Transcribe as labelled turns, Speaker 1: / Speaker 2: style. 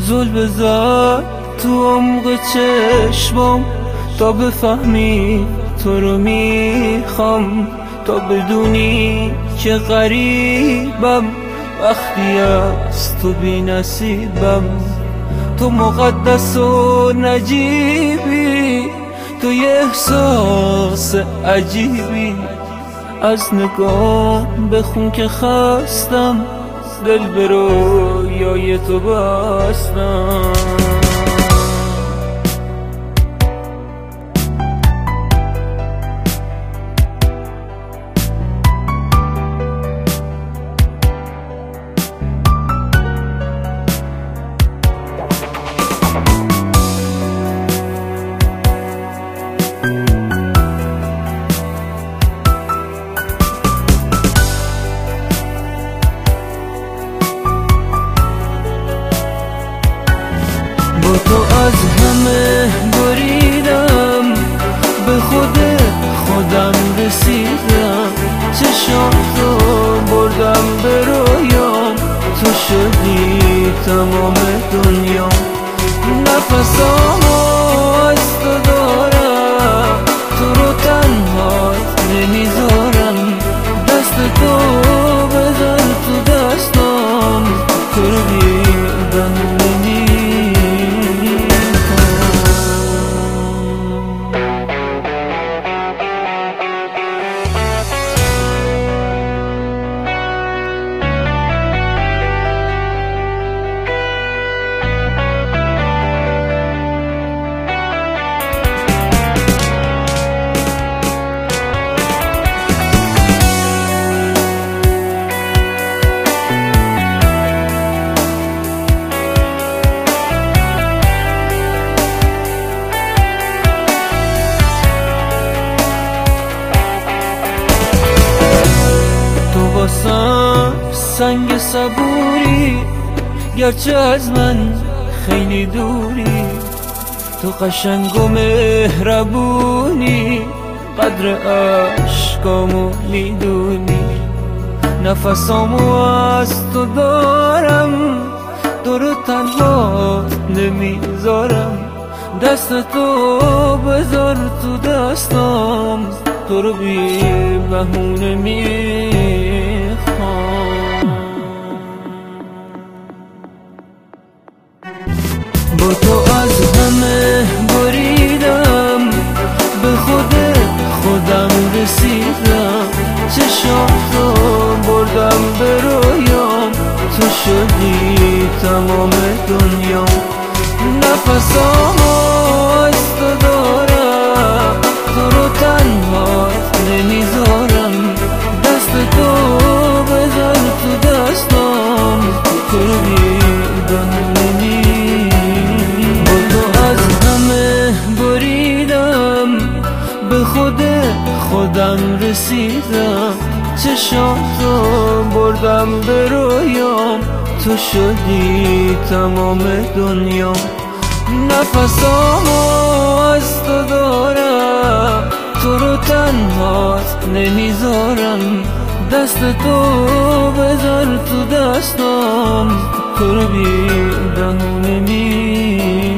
Speaker 1: زل بزن تو عمق چشمم تا بفهمی تو رو میخوام، تا بدونی که غریبم وقتی از تو بی نصیبم. تو مقدس و نجیبی، تو یه احساس عجیبی. از نگاه بخون که خستم، دل به رویای تو بستم. با تو از همه بریدم، به خودم رسیدم. چشاتو بردم به رویام، تو شدی تمام دنیا. نفسامو از تو دارم، تو رو تنهات نمیذارم. دست تو بذار تو دستم، تو رو بیدن سنگ صبوری، گرچه از من خیلی دوری. تو قشنگ و مهربونی، قدر عشقامو میدونی. نفسامو از تو دارم، تو رو تنها نمیذارم. دست تو بذار تو دستم، تو رو بی بهونه میخوام. با تو از همه بریدم، به خودم رسیدم. چشاتو بردم به رویام، تو شدی تمام دنیا. نفسامو از تو دارم، تو رو تنهات نمیذارم. دست تو بذار تو دستم، تو رو بیدن با تو از همه بریدم، به خودم رسیدم. چشاتو بردم به رویام، تو شدی تمام دنیا. نفسامو از تو دارم، تو رو تنهات نمیذارم. دست تو بذار تو دستم، تو رو بیدن نمیذارم.